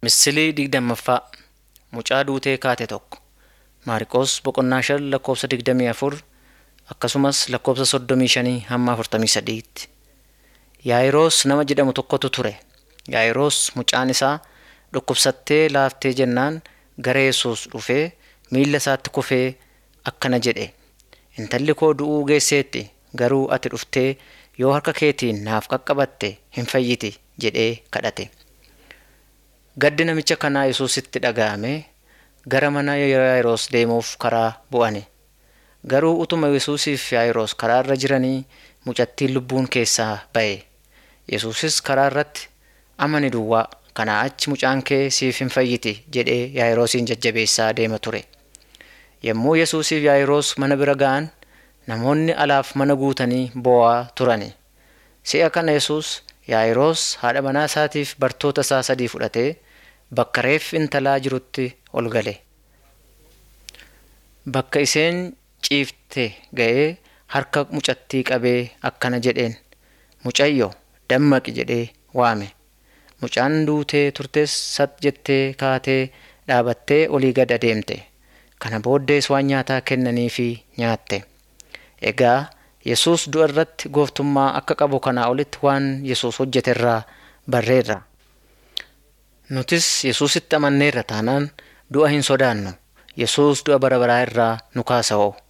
Misilii digdammaffaa Mucaa duutee kaate tokko. Maariqos boqonnaa 5 lakkoofsa 24 akkasumas lakkoofsa 35 hamma 43tti. Yaa'iroos nama jedhamu tokkotu ture. Yaa'iroos mucaan isaa dhukkubsattee laaftee jennaan gara Yesuus dhufee miilla isaatti kufee akkana jedhe: "Intalli koo du'uu geesseetti, garuu ati dhuftee yoo harka keetiin naaf qaqqabatte hin fayyiti" jedhee kadhate. Gaddi namicha kanaa Yesuusitti dhaga'ame gara mana Yaa'iroos deemuuf karaa bu'ane. Garuu utuma Yesuusiif Yaa'iroos karaa irra jiranii mucattiin lubbuun keessaa ba'e. Yesuusis karaa irratti, "Amani duwwaa, kanaa achi mucaan kee siif hin fayyiti" jedhee Yaa'iroosin jajjabeessaa deema ture. Yommuu Yesuusiif Yaa'iroos mana bira ga'an, namoonni alaaf mana guutanii boo'aa turani. Si'a kana Yesuus Yaa'iroos haadha manaa isaatiif bartoota isaa 3 fudhatee bakka reeffi intalaa jirutti ol gale. Bakka isheen ciifte ga'ee harka mucattii qabee akkana jedheen: "Mucayyoo, dammaqi" jedhee waame. Mucaan duutee turtes sat jettee kaatee dhaabattee olii gad adeemte. Kana booddees waan nyaataa kennaniifii nyaatte. Egaa Yesuus du'a irratti gooftummaa akka qabu kanaa olitti waan Yesuus hojjete irraa barreerra. Nutis Yesuusitti amanneerra taanaan du'a hin sodaannu. Yesuus du'a bara baraa irraa nu kaasa'oo.